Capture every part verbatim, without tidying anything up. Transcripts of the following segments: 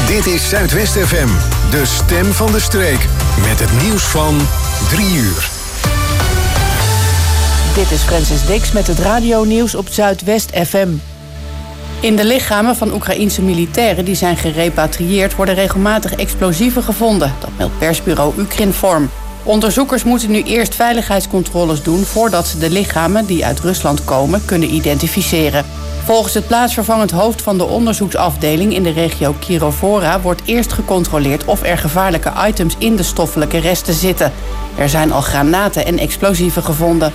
Dit is Zuidwest F M, de stem van de streek. Met het nieuws van drie uur. Dit is Francis Dix met het radionieuws op Zuidwest F M. In de lichamen van Oekraïense militairen die zijn gerepatrieerd worden regelmatig explosieven gevonden. Dat meldt persbureau Ukrinform. Onderzoekers moeten nu eerst veiligheidscontroles doen voordat ze de lichamen die uit Rusland komen kunnen identificeren. Volgens het plaatsvervangend hoofd van de onderzoeksafdeling in de regio Kirovora wordt eerst gecontroleerd of er gevaarlijke items in de stoffelijke resten zitten. Er zijn al granaten en explosieven gevonden.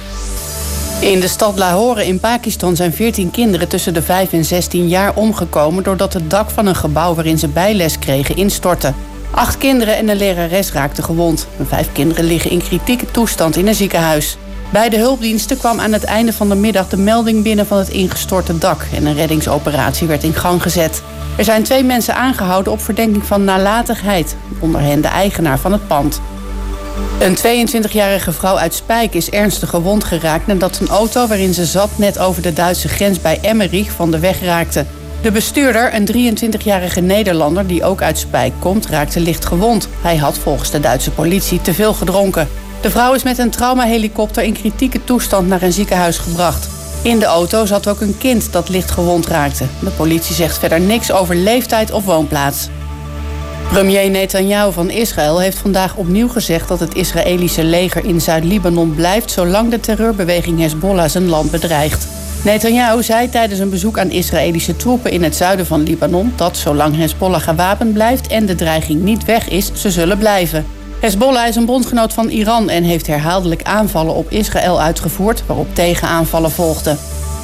In de stad Lahore in Pakistan zijn veertien kinderen tussen de vijf en zestien jaar omgekomen doordat het dak van een gebouw waarin ze bijles kregen instortte. Acht kinderen en een lerares raakten gewond. Vijf kinderen liggen in kritieke toestand in een ziekenhuis. Bij de hulpdiensten kwam aan het einde van de middag de melding binnen van het ingestorte dak en een reddingsoperatie werd in gang gezet. Er zijn twee mensen aangehouden op verdenking van nalatigheid, onder hen de eigenaar van het pand. Een tweeëntwintigjarige vrouw uit Spijk is ernstig gewond geraakt nadat een auto waarin ze zat net over de Duitse grens bij Emmerich van de weg raakte. De bestuurder, een drieëntwintigjarige Nederlander die ook uit Spijk komt, raakte licht gewond. Hij had volgens de Duitse politie te veel gedronken. De vrouw is met een traumahelikopter in kritieke toestand naar een ziekenhuis gebracht. In de auto zat ook een kind dat licht gewond raakte. De politie zegt verder niks over leeftijd of woonplaats. Premier Netanyahu van Israël heeft vandaag opnieuw gezegd dat het Israëlische leger in Zuid-Libanon blijft zolang de terreurbeweging Hezbollah zijn land bedreigt. Netanyahu zei tijdens een bezoek aan Israëlische troepen in het zuiden van Libanon dat zolang Hezbollah gewapend blijft en de dreiging niet weg is, ze zullen blijven. Hezbollah is een bondgenoot van Iran en heeft herhaaldelijk aanvallen op Israël uitgevoerd, waarop tegenaanvallen volgden.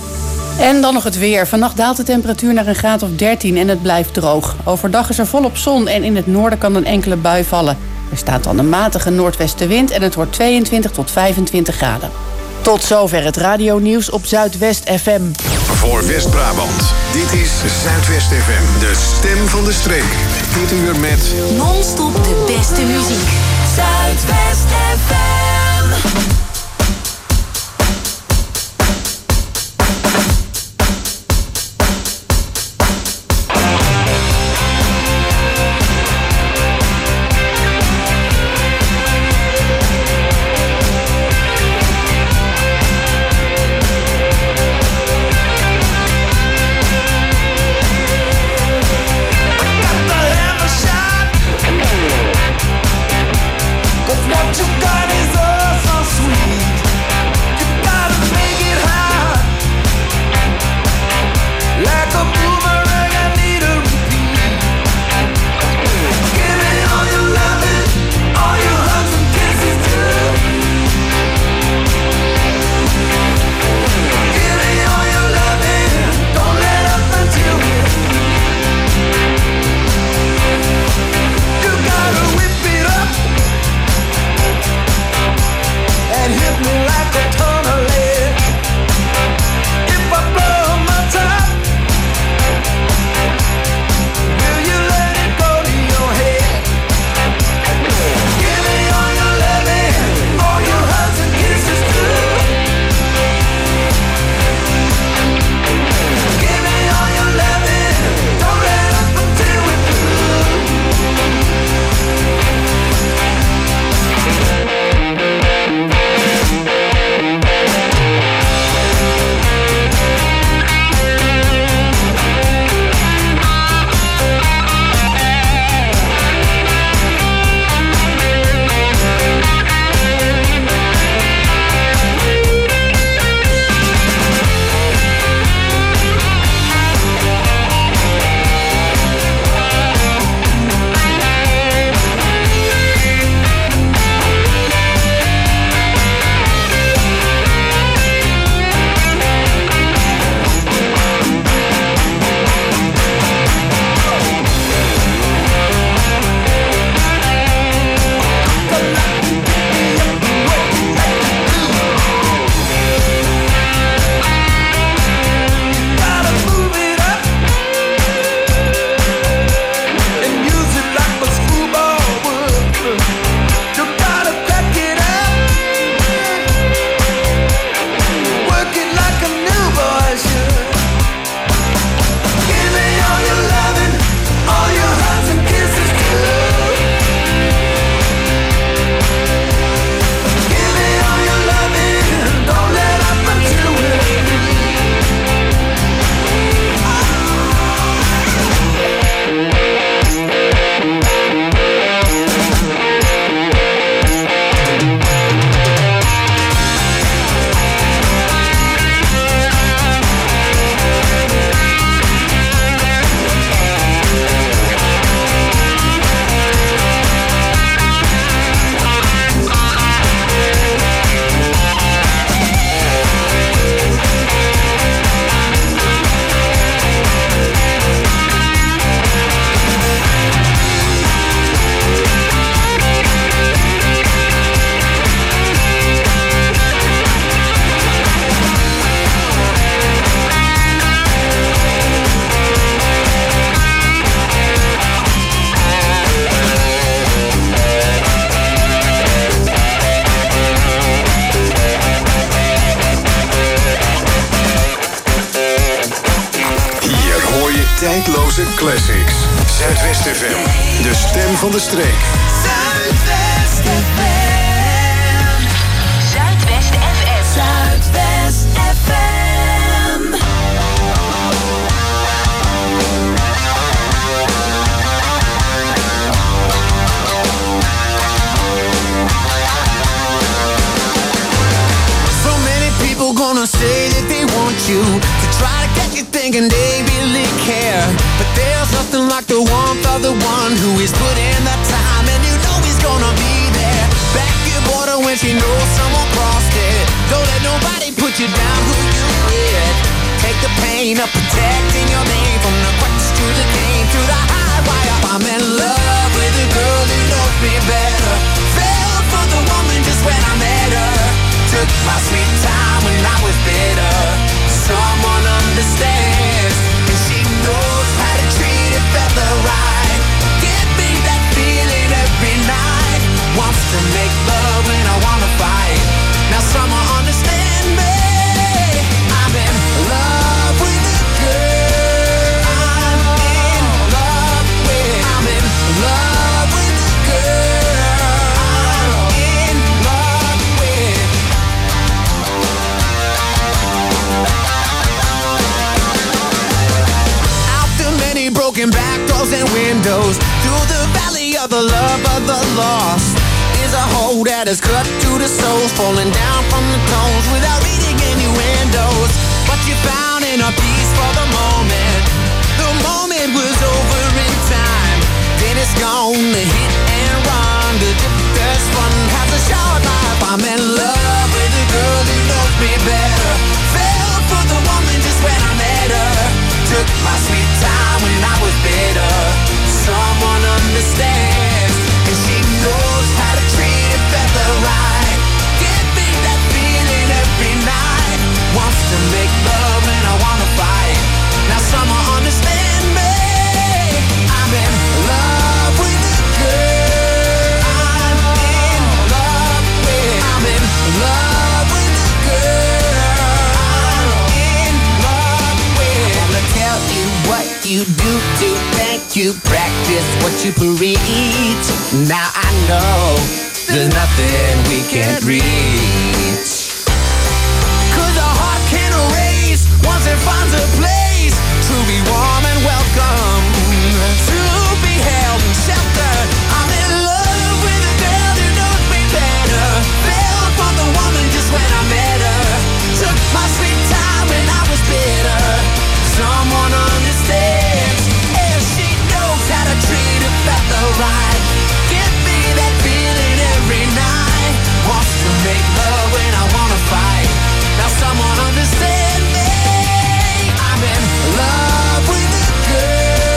En dan nog het weer. Vannacht daalt de temperatuur naar een graad of dertien en het blijft droog. Overdag is er volop zon en in het noorden kan een enkele bui vallen. Er staat dan een matige noordwestenwind en het wordt tweeëntwintig tot vijfentwintig graden. Tot zover het radionieuws op Zuidwest F M. Voor West-Brabant, dit is Zuidwest F M, de stem van de streek. Dit uur met non-stop de beste muziek. Zuidwest F M. What you got is oh so sweet. Zandvoortse classics. Zuidwest F M, de stem van de streek. Zuidwest F M. Zuidwest F M. Zuidwest F M. So many people gonna say that they want you to try to get you thinking they really care. But there's nothing like the warmth of the one who is put in the time, and you know he's gonna be there. Back your border when she knows someone crossed it. Don't let nobody put you down who you with. Take the pain of protecting your name, from the cracks to the game, to the high wire. I'm in love with a girl who knows me better. Fell for the woman just when I met her. Took my sweet time when I was bitter. Someone understands, and she knows how to treat a fella right. Give me that feeling every night. Wants to make love when I wanna fight. Now someone understand me. I'm in love with a girl. I'm in love with. I'm in love with a girl. I'm in love with. Out the many broken back doors and windows, through the valley of the love of the lost, is a hole that is cut to the soul, falling down from the tones without reading innuendos. But you found inner peace for the moment. The moment was over in time. Then it's gone, the hit and run. The difference fun has a short life. I'm in love with a girl who knows me better. Fell for the woman just when I met her. Took my sweet time when I was bitter. Someone understands, and she knows how to treat a fella right. Give me that feeling every night. Wants to make love when I wanna fight. Now someone understand me. I'm in love with a girl. I'm in love with. I'm in love with a girl. I'm in love with. I wanna tell you what you do to think you practice what you preach. Now I know there's nothing we can't reach. Cause a heart can erase once it finds a place. Truly warm and welcome, to be held and sheltered. I'm in love with a girl who knows me better. Fell for the woman just when I met her. Took my sweet time when I was bitter. Someone understands, and she knows how to treat a fella right. Give me that feeling every night. Wants to make love when I wanna fight. Now someone understand me. I'm in love with a girl.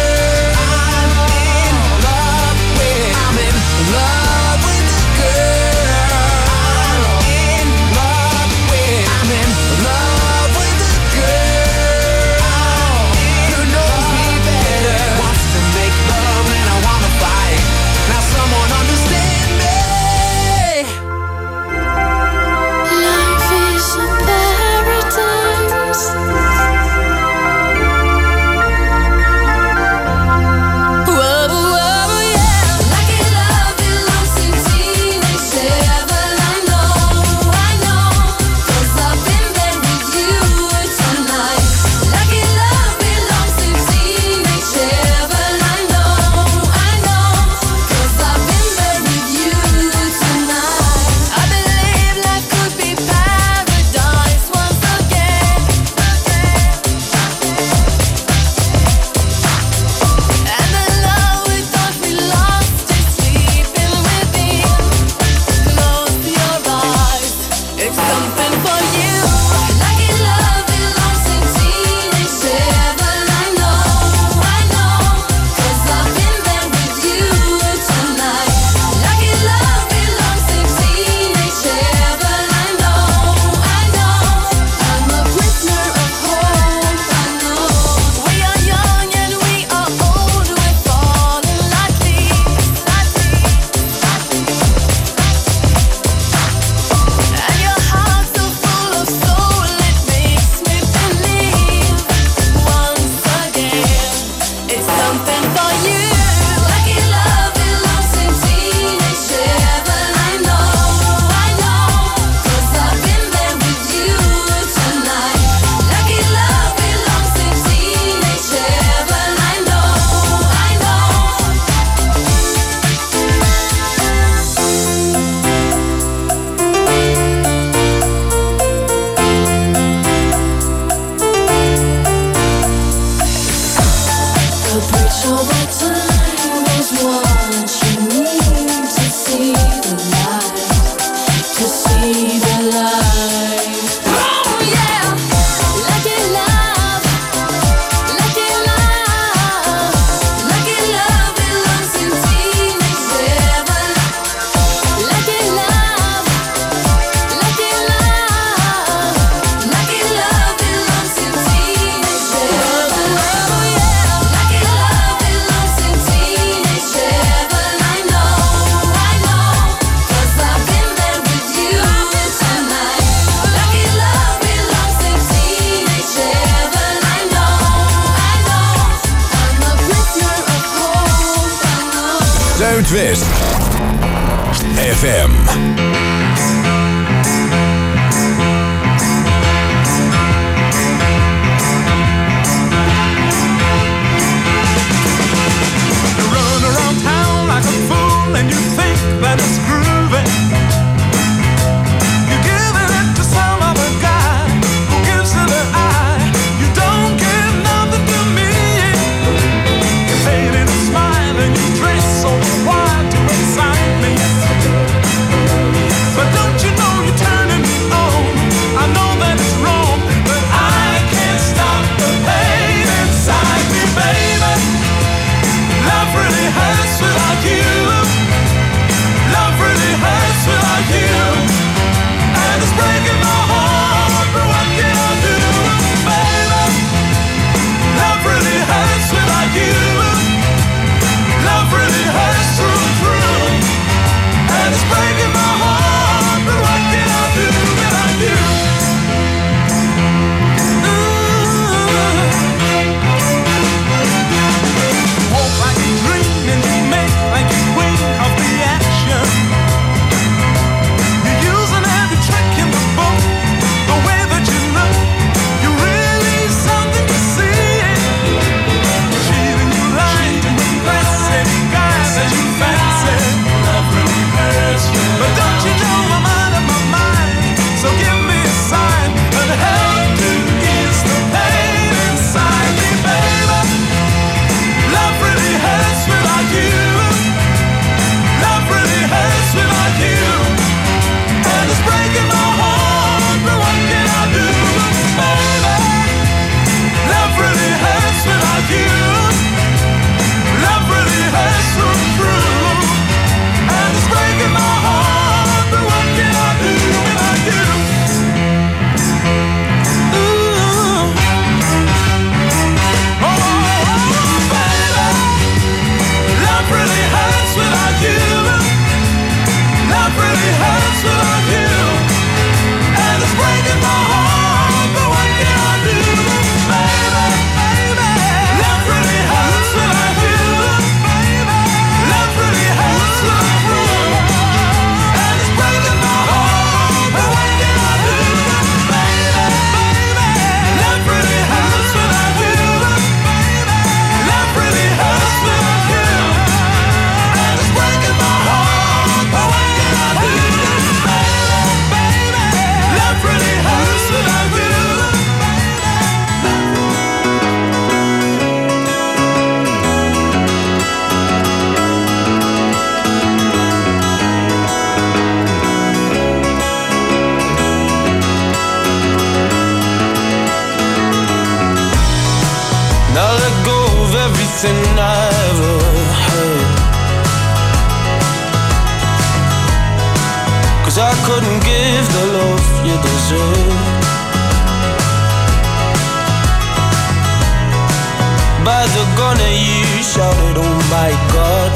Zuidwest F M. And you think that it's groovy. You're giving it to some other guy who gives it an eye. You don't give nothing to me. You're fading and smiling. You dress so wild to excite me. But don't you know you're turning me on? I know that it's wrong, but I can't stop the pain inside me, baby. Love really hurts without you. Love really hurts without you, and it's breaking my heart, but what can I do, baby? Love really hurts without you. Love really hurts through and through, and it's breaking my heart, but what can I do without you? You walk like a dream and you make like a queen of the action. You're using every trick in the book. The way that you look, you're really something to see. Cheating, you lying, impressing guys that you fancy. Love really hurts you. But don't you know I'm out of my mind? So give me a sign and help to ease the pain inside me, baby. Love really hurts without you. Love really hurts without you, and it's breaking my heart, but what can I do, baby? Love really hurts without you. Love really hurts through and through, and it's breaking my heart, but what can I do without you? Ooh. Oh, baby. Love really hurts without you. Love really hurts without you, and it's breaking my heart, but what can I do, baby, baby? Love really hurts without you, baby. Love really hurts without you, and it's breaking my heart, but what can I do, baby, baby? Love really hurts without you, baby. Love really hurts without you, and it's breaking my heart, but what can I do, baby, baby? Love really hurts without you. Now let go of everything I ever heard, 'cause I couldn't give the love you deserve. By the gunner you shouted, oh my God.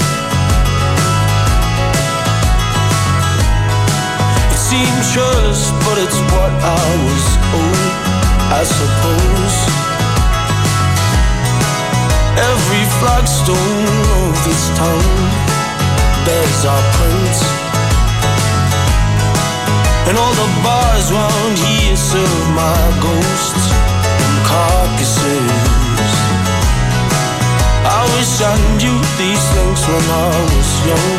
It seemed trust, but it's what I was owed, I suppose. Every flagstone of this town bears our prints, and all the bars round here serve my ghosts and carcasses. I wish I knew these things when I was young,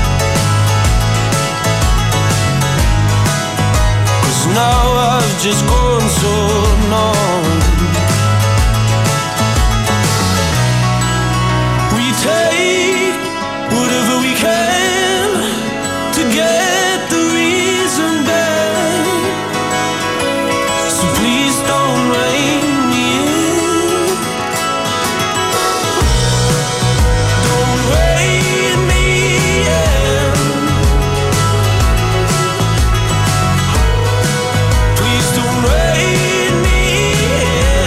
'cause now I've just gone so numb. We take whatever we can to get the reason back, so please don't rein me in. Don't rein me in. Please don't rein me in.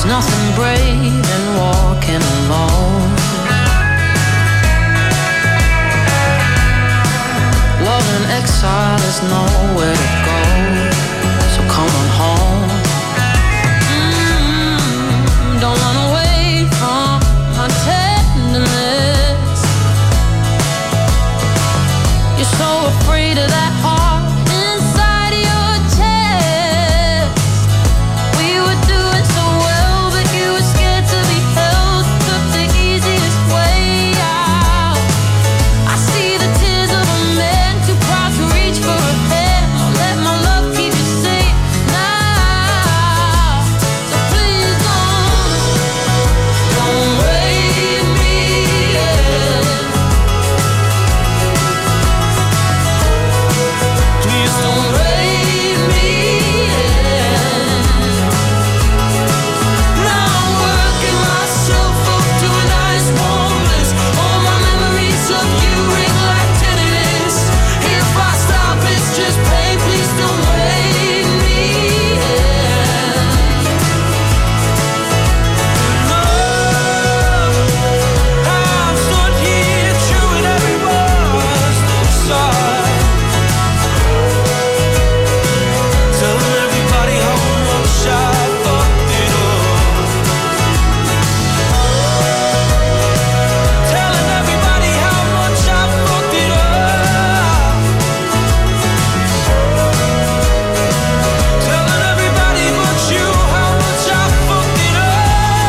There's nothing brave in walking alone. Love in exile is nowhere to go, so come on home. Mm, don't run away from my tenderness. You're so afraid of that heart inside your chest. We were doing so well, but you were scared to be held. Took the easiest way out. I see the tears of a man too proud to reach for a hand. I'll let my love keep you safe now. So please don't, don't raise me in. Please don't raise me in. Now I'm working myself up to a nice warm bliss. All my memories of you ring like tinnitus. If I stop, it's just pain. Please don't raise me in. I've stood here chewing every word inside, telling everybody how much I fucked it up. Telling everybody how much I fucked it up. Telling everybody but you how much I fucked it up.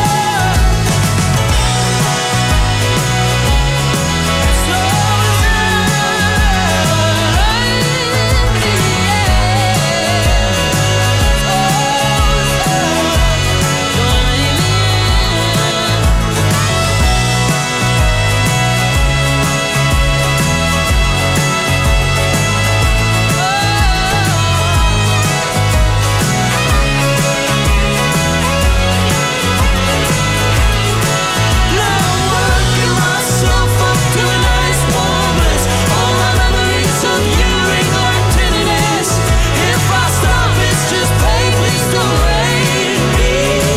Now I'm working myself up to a nice warm bliss. All my memories of you ring like tinnitus. If I stop, it's just pain. Please don't raise me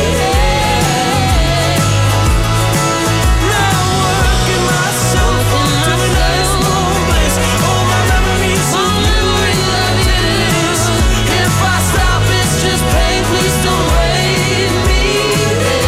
in. Now I'm working myself up to a nice warm bliss. All my memories of you ring like tinnitus. If I stop, it's just pain. Please don't raise me in.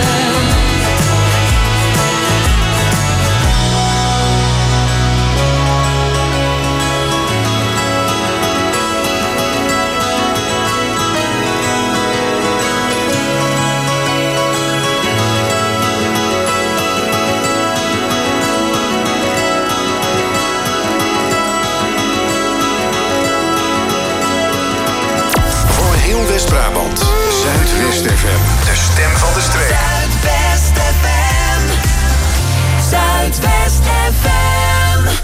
Voor heel West-Brabant, Zuidwest F M. De stem van de streek. Zuidwest F M. Zuidwest F M.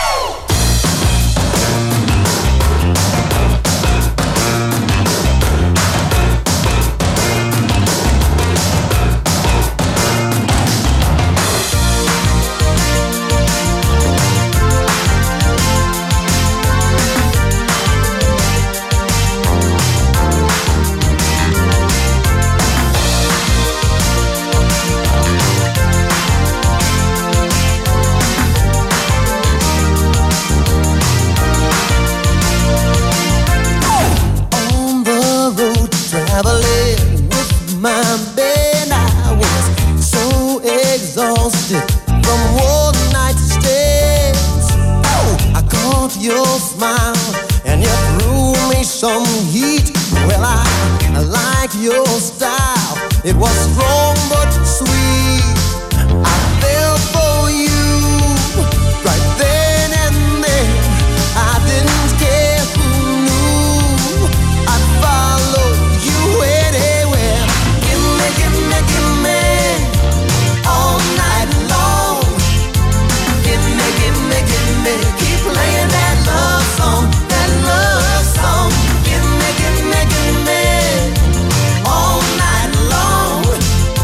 On the road traveling with my band, I was so exhausted from one night stands. Oh, I caught your smile and you threw me some heat. Well, I, I like your style. It was strong but sweet. I fell for you right then and there. I didn't care who knew. I'd follow you anywhere. Gimme, gimme, gimme all night long. Gimme, gimme, gimme, keep playing that love song, that love song. Gimme, gimme, gimme all night long.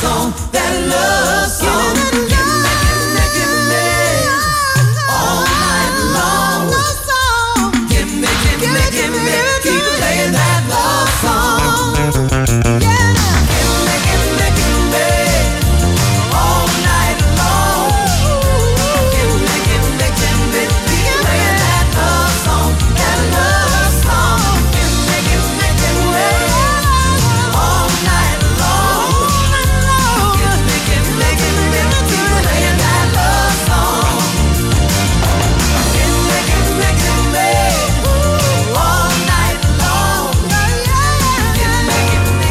song, that love song. Give me, give me, give me all night long. Give me, give me, give me, keep playing that love song. Give me, give me, give me all night long. Give me, give me, give me, keep playing that love song, that love song. Give me, give me, give me all night long. Give me, give me, give me, keep playing that love song. Give me, give me, give me all night long. Give me, give me,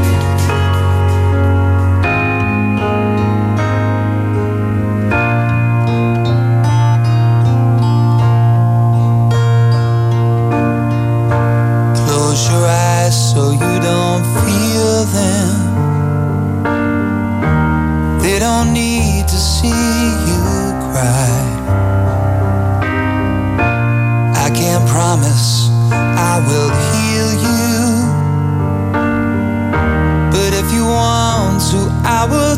Close your eyes so you don't feel them. They don't need to see you cry. I can't promise I will heal you, but if you want to, I will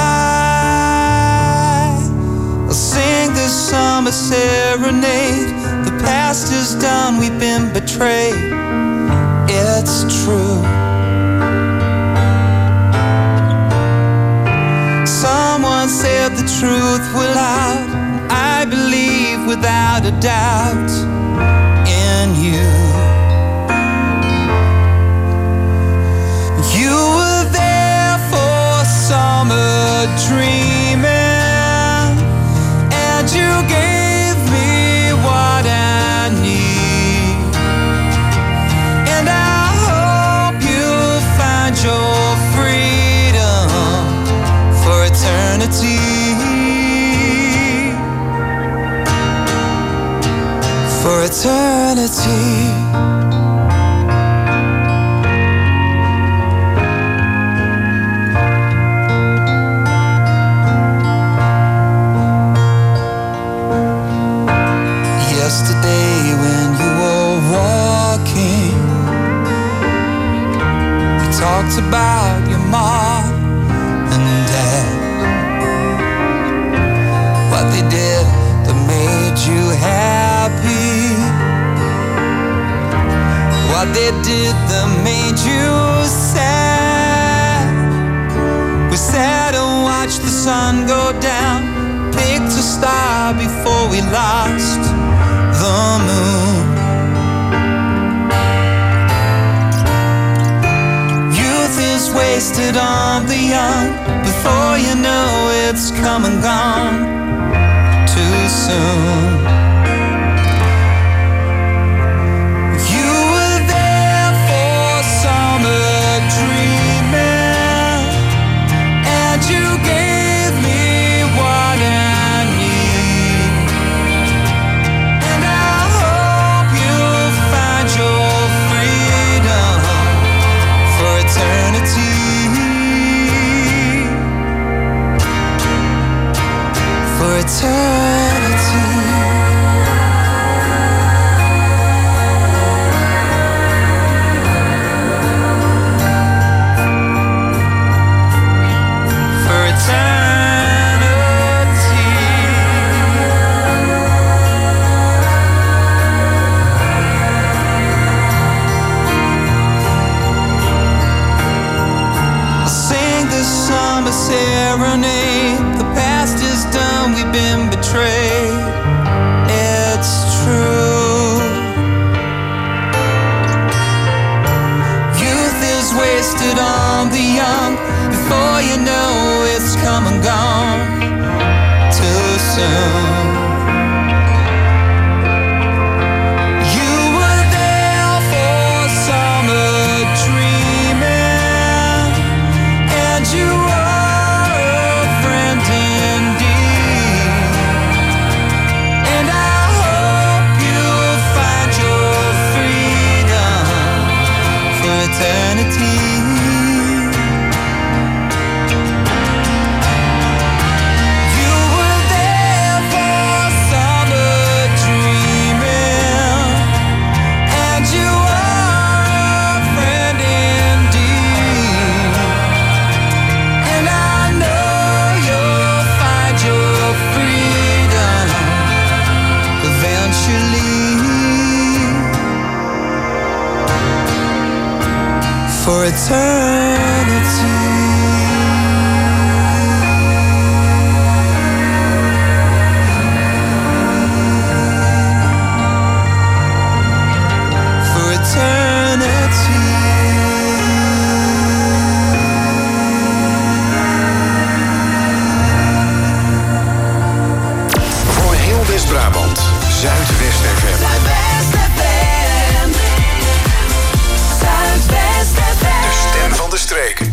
try. I'll sing this summer serenade. The past is done, we've been betrayed. It's true. Someone said the truth will out. I believe without a doubt in you. You were there for summer dreaming, and you gave me what I need. And I hope you'll find your freedom for eternity. For eternity. Yesterday when you were walking, we talked about your mom and dad, what they did that made you happy, what they did that made you sad. We sat and watched the sun go down, picked a star before we lost the moon. Youth is wasted on the young. Before you know it's come and gone too soon. You were there for summer dreaming, and you gave me what I need. And I hope you'll find your freedom for eternity. For eternity. For eternity. I'll sing this summer serenade. The past is done, we've been betrayed. It's true. Youth is wasted on the young. Before you know it's come and gone too soon. You were there for summer dreaming, and you are a friend indeed. And I hope you'll find your freedom for eternity. You were there for summer dreaming, and you are a friend indeed. And I for eternity. West-Brabant, Zuidwest F M. Zuidwest F M. Zuidwest F M. De stem van de streek.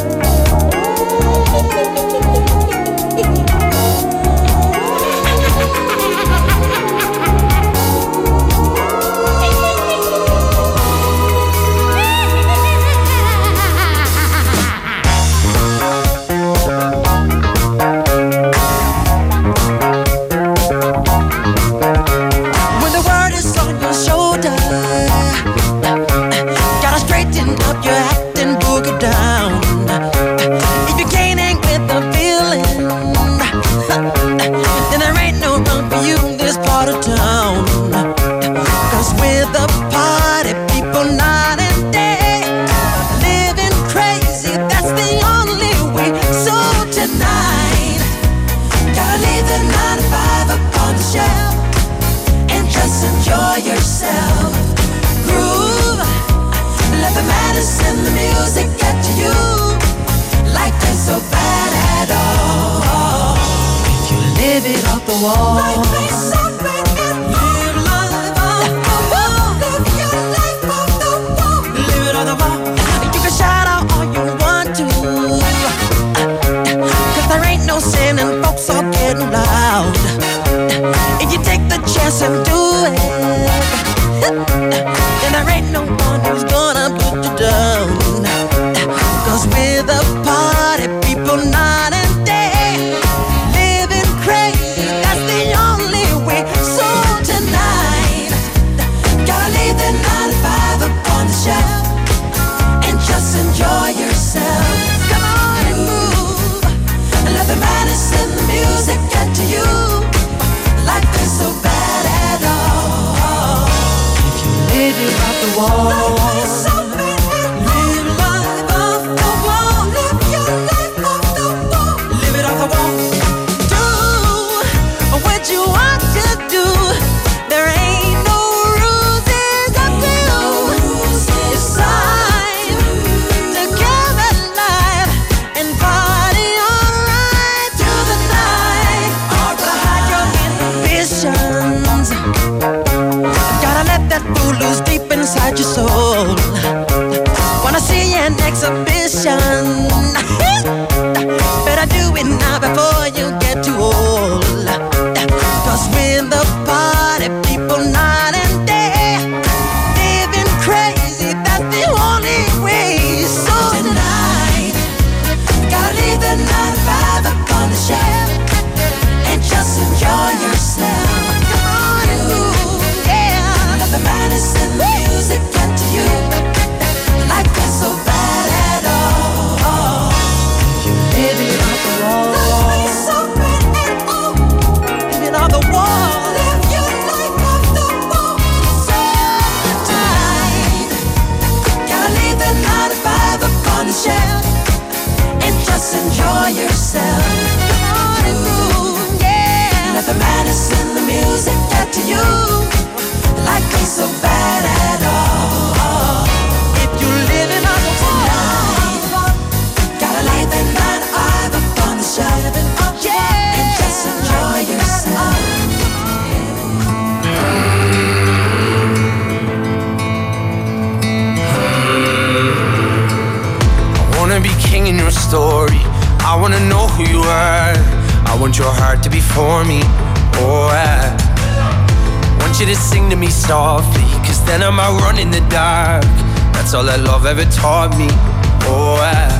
Ever taught me, oh, I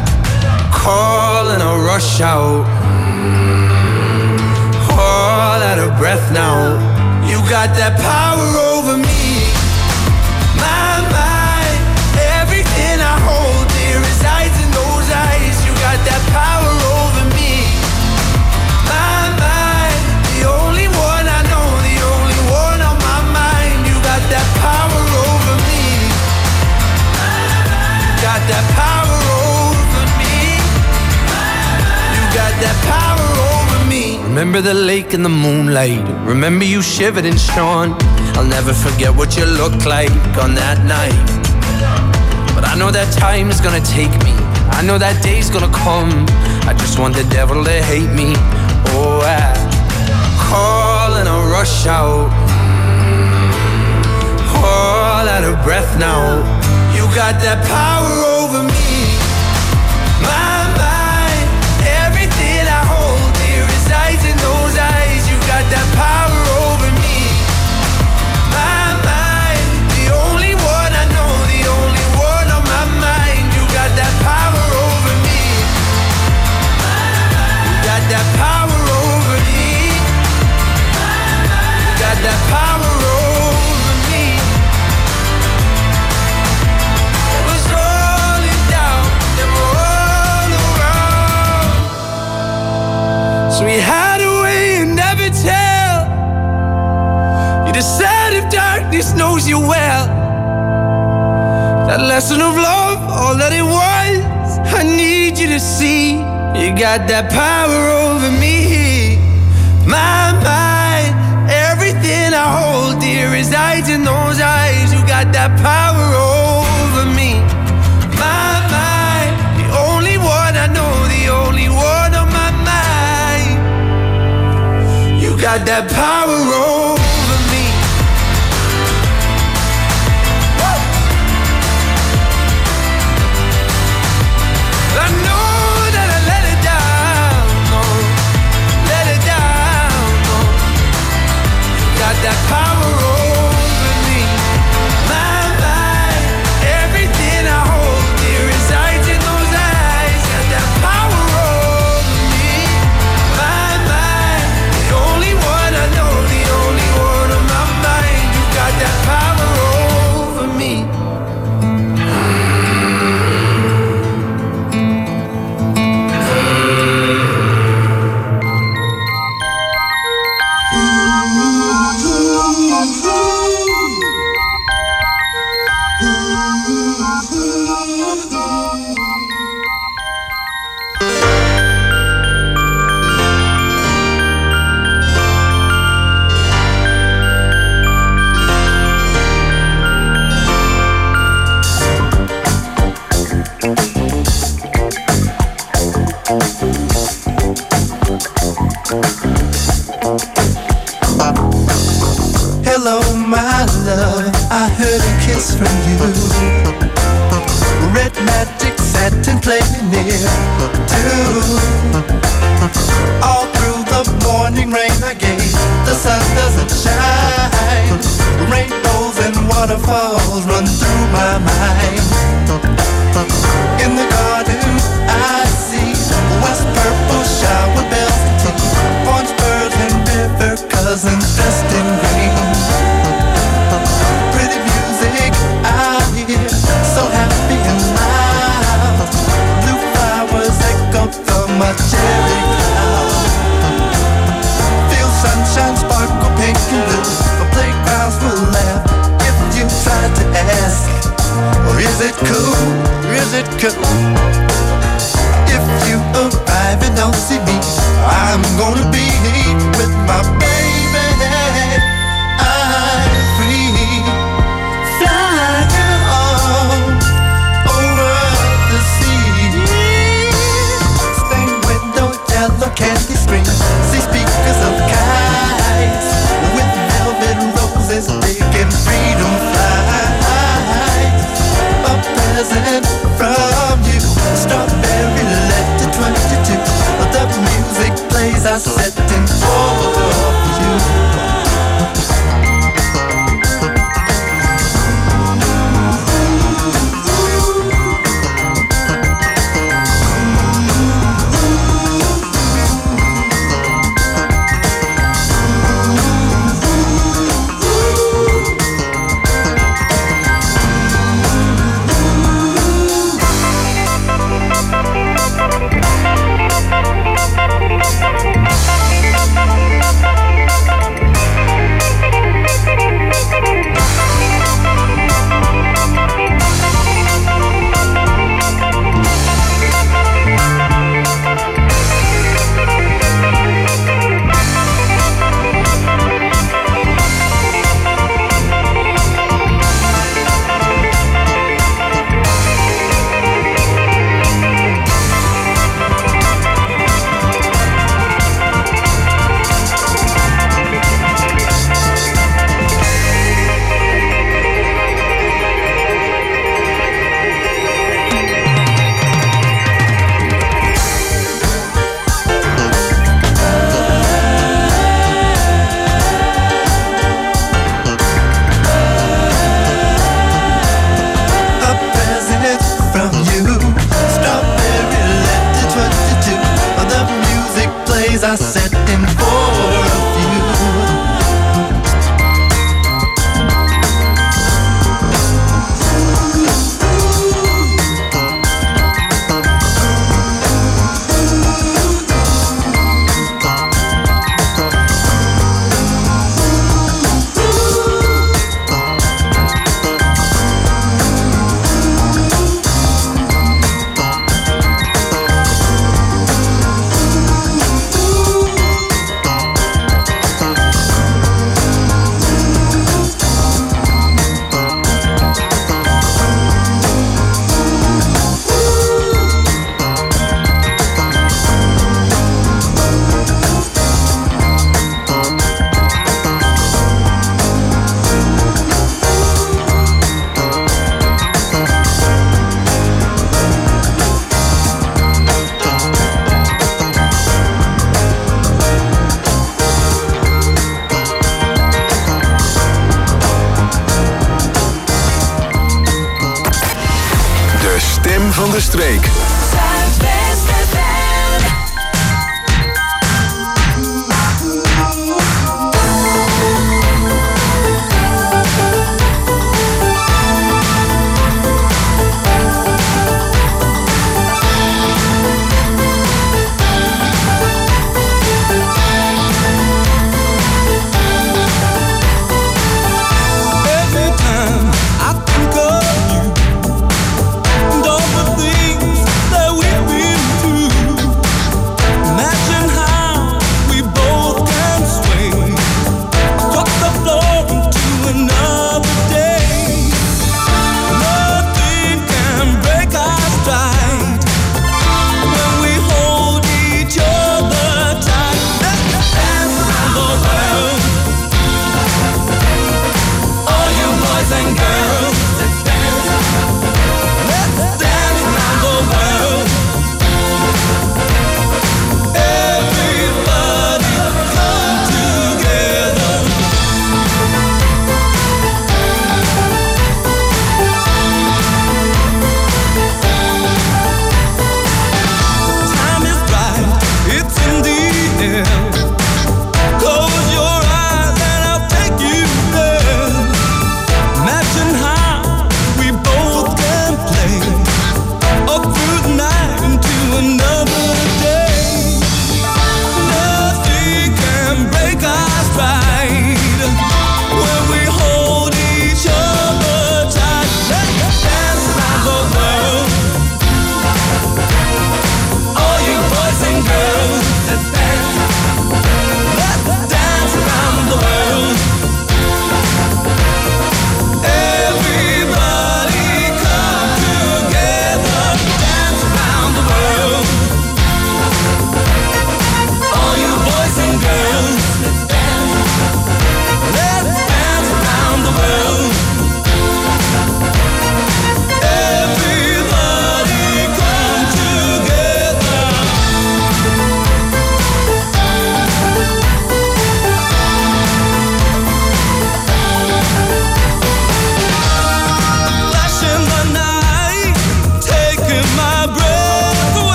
call and I rush out, all out of breath now. You got that power over me, my mind. Everything I hold dear resides in those eyes. You got that power over me, my mind. The only one I know, the only one on my mind. You got that power over me. got that power over me. You got that power over me. Remember the lake in the moonlight. Remember you shivered and shone. I'll never forget what you looked like on that night. But I know that time is gonna take me. I know that day's gonna come. I just want the devil to hate me. Oh, I call and I rush out, all out of breath now. You got that power over me. My mind, everything I hold dear resides in those eyes. You got that power over me. My mind, the only one I know, the only one on my mind. You got that power over me. You got that power over me. You got that power over me. It was rolling down and all around. So we hide away and never tell. You decide if darkness knows you well. That lesson of love, all that it was, I need you to see. You got that power over me. My mind, everything I hold dear resides in those eyes. You got that power over me. My mind, the only one I know, the only one on my mind. You got that power over me. Woo! I know that I let it down, no, let it down, no. You got that power over me. My mind, everything I hold dear resides in those eyes. Got that power over me. My mind, the only one I know, the only one on my mind. You got that power over me. Hello, my love, I heard a kiss from you. Red magic satin playing near too. All through the morning rain I gave, the sun doesn't shine. Rainbows and waterfalls run through my mind. In the garden I see west purple shower bells and tea, orange birds and river cousins dressed in green. Pretty music I hear, so happy and loud. Blue flowers echo from a cherry cloud. Feel sunshine sparkle pink and blue. The playgrounds will laugh if you try to ask, or is it cool? Is it cool? If you arrive and don't see me, I'm gonna be with my baby. I'm free, flying on over the sea. Stained window, yellow candy screen. See speakers of kites with velvet roses, taking freedom flights. A present from you, strawberry letter twenty-two. The music plays, I said stem van de streek. Zuidwest F M.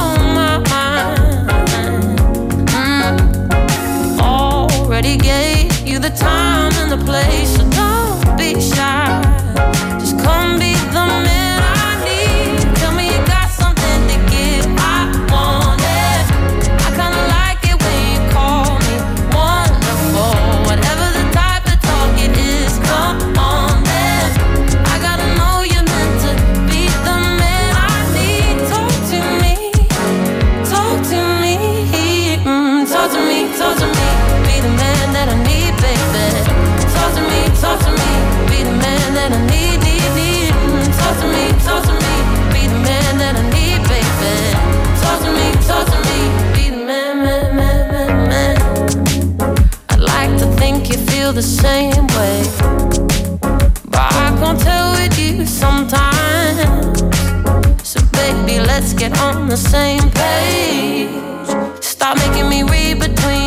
already gave the time and the place, so don't be shy. Just come be the man I need. Tell me you got something to give, I want it. I kinda like it when you call me wonderful. Whatever the type of talk it is, come on then. I gotta know you're meant to be the man I need. Talk to me, talk to me, mm, talk to me, talk to me. Be the man that I need, baby. Talk to me, talk to me. Be the man that I need, need, need. Mm, talk to me, talk to me. Be the man that I need, baby. Talk to me, talk to me. Be the man, man, man, man, man. I'd like to think you feel the same way, but I can't tell with you sometimes. So baby, let's get on the same page. Stop making me read between